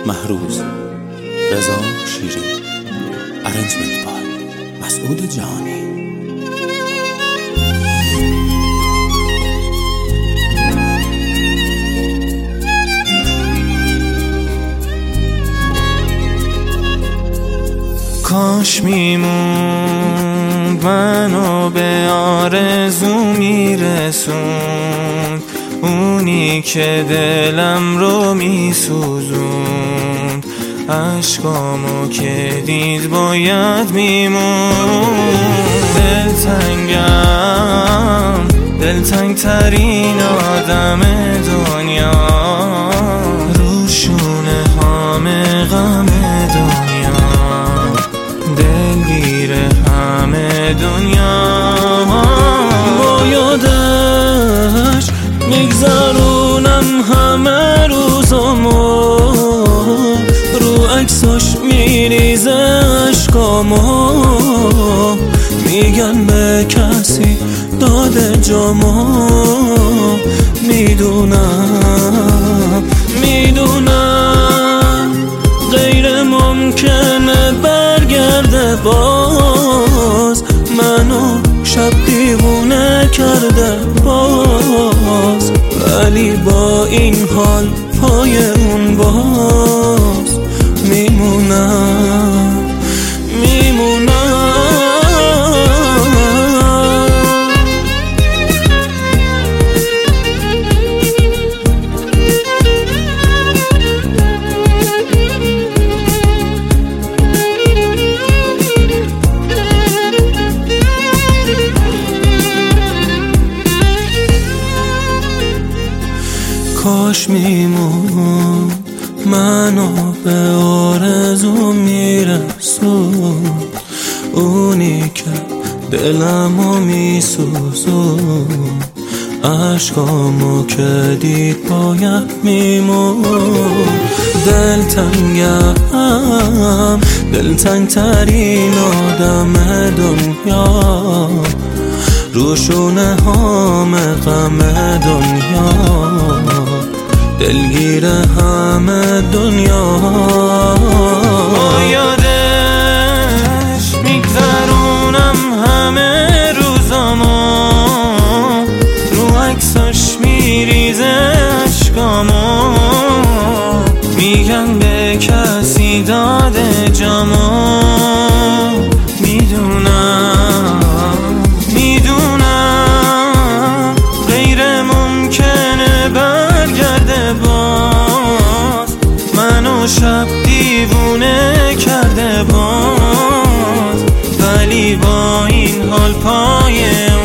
محروز، رضا شیری، ارنجمنت بای مسعود جهانی. کاش میموند منو به آرزو میرسوند، اونی که دلم رو میسوزوند، عشقامو که دید باید میموند. دلتنگ ترین آدم دنیا، روشونه همه غم دنیا، دلگیر همه دنیا. با یادش میگذرونم همه روزامو، رو عکساش میریزه عشقامو، میگن به کسی داده جامو. میدونم غیر ممکنه برگرده باز، منو شب دیوونه کرده باز، ولی با این حال پای اون باز میمونم. کاش میموند منو به آرزو میرسوند، اونی که دلمو میسوزوند، عشقامو که دید باید میموند. دلتنگ ترین آدم دنیا، روشونه همه غم دنیا، دلگیر همه دنیا. با یادش میگذرونم همه روزامو، رو عکساش میریزه عشقامو، میگن به کسی داده جامو. میدونم غیر ممکنه برگرده باز، منو شب دیوونه کرده باز، ولی با این حال پای